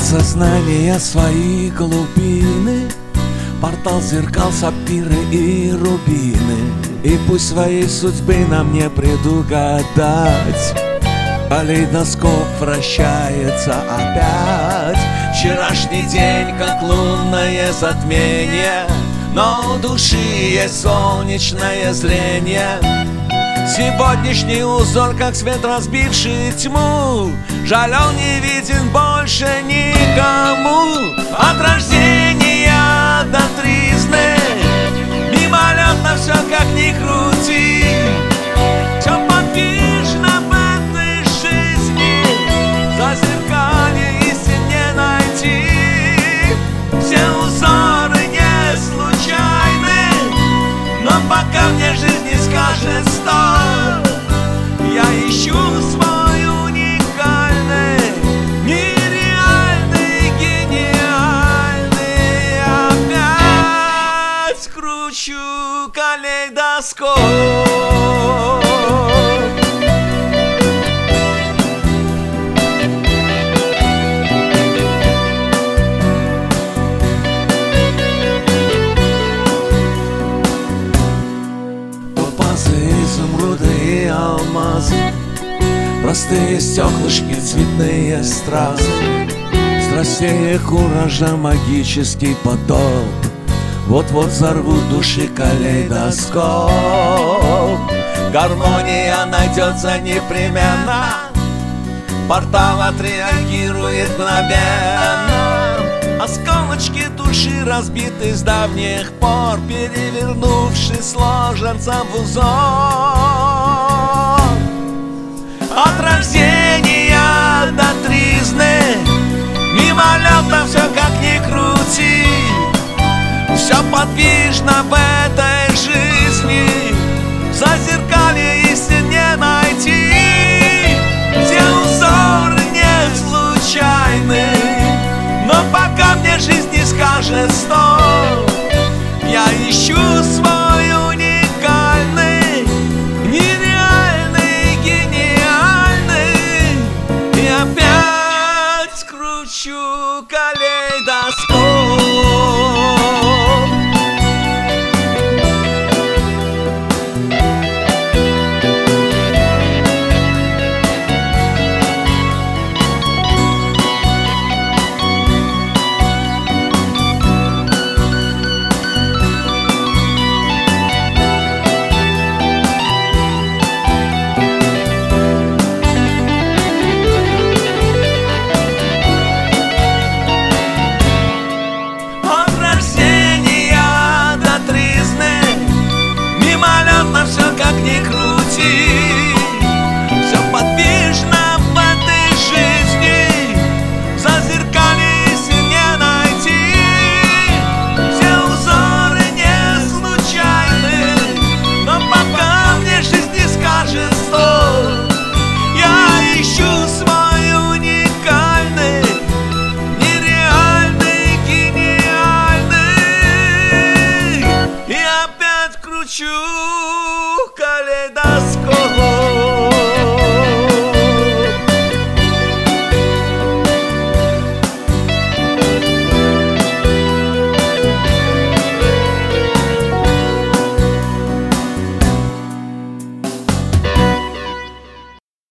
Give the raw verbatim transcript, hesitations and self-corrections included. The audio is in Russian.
Подсознание свои глубины, портал зеркал, сапфиры и рубины. И пусть своей судьбы нам не предугадать, калейдоскоп вращается опять. Вчерашний день, как лунное затмение, но у души есть солнечное зрение. Сегодняшний узор, как свет, разбивший тьму, жаль, он не виден больше никому. От рождения до тризны мимолетно все, как ни крути, все подвижно в этой жизни, зазеркалье истин не найти. Все узоры не случайны, но пока мне жизнь не скажет стоп, я ищу свой уникальный, нереальный, гениальный. Опять кручу калейдоскоп. Изумруды и алмазы, простые стеклышки, цветные стразы, страстей и куража магический поток. Вот-вот взорвут души калейдоскоп. Гармония найдется непременно, портал отреагирует мгновенно. Осколочки души разбиты с давних пор, перевернувшись, сложатся в узор. От рождения до тризны мимолетно все, как ни крути, все подвижно в этой жизни, зазеркалье истин не найти. Все узоры не случайны, но пока мне жизнь не скажет стоп, я ищу свой уникальный, нереальный, гениальный. И опять кручу калейдоскоп. Все, как ни крути, все подвижно в этой жизни, зазеркалье истин не найти. Все узоры не случайны, но пока мне жизнь не скажет стоп, я ищу свой уникальный, нереальный, гениальный. И опять кручу калейдоскоп.